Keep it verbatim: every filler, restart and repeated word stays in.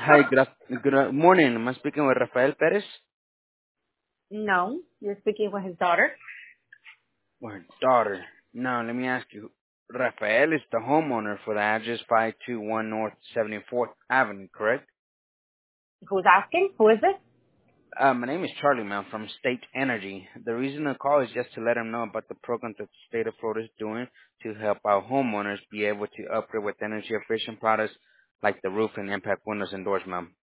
Hi, good, af- good uh, morning. Am I speaking with Rafael Perez? No, you're speaking with his daughter. Or her daughter? Now, let me ask you. Rafael is the homeowner for the address five two one North seventy-fourth Avenue, correct? Who's asking? Who is it? Uh, my name is Charlie, ma'am, from State Energy. The reason I call is just to let them know about the program that the state of Florida is doing to help our homeowners be able to upgrade with energy efficient products like the roof and impact windows and doors, ma'am.